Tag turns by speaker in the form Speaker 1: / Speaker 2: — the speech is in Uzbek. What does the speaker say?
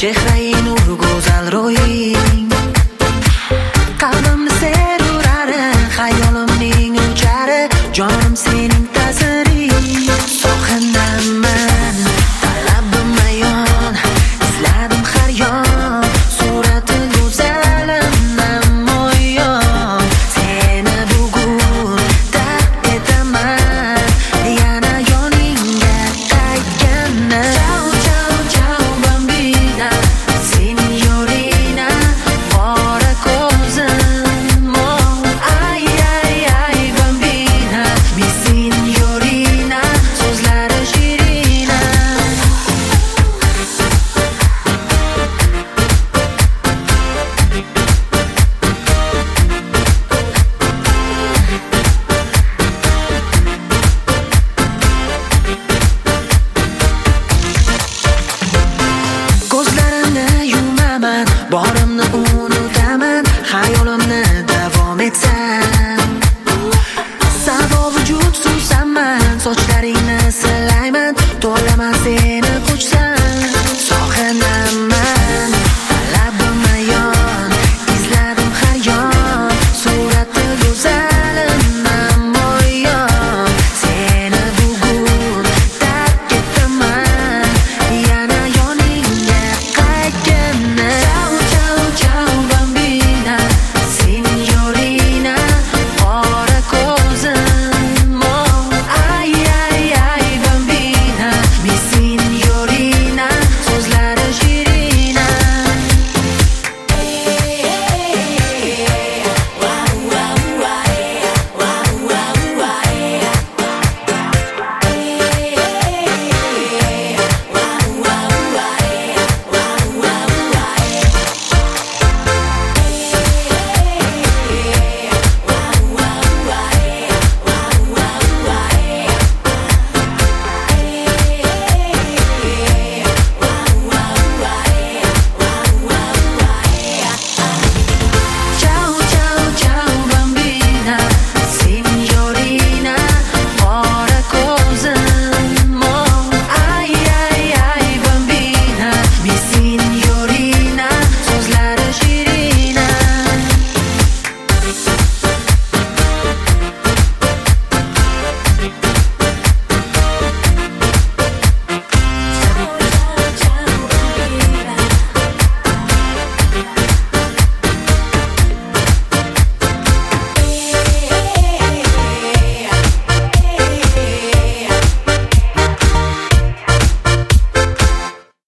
Speaker 1: chehrai nur go'zal ro'ying. Qalbimni ser urari, xayolimning uchari, jonim sening ta'siring. So'kindaman, talabim ayon, izladim har yon, surati go'zalimdan mo'yon. Seni bugun tark etaman, yana yoningga qaytganda. Ciao, ciao, ciao, bambina, signorina, fora ko'zim, oh, ay, ay, ay, bambina, mi signorina, so'zlari shirina. Ko'zlarimni yumaman, borimni unutaman, xayolimni davom etsam. Sado vujud suvsanman, sochlar